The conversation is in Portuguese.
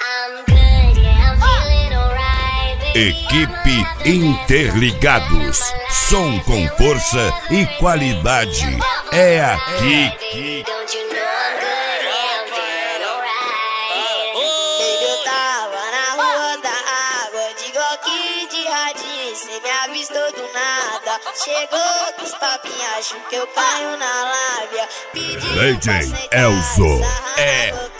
Equipe Interligados. Som com força e qualidade. É aqui. Eu tava na rua da água, de Glock de radinho, cê me avistou do nada. Chegou com os papinhos, acho que eu caio na lábia. DJ Elzo é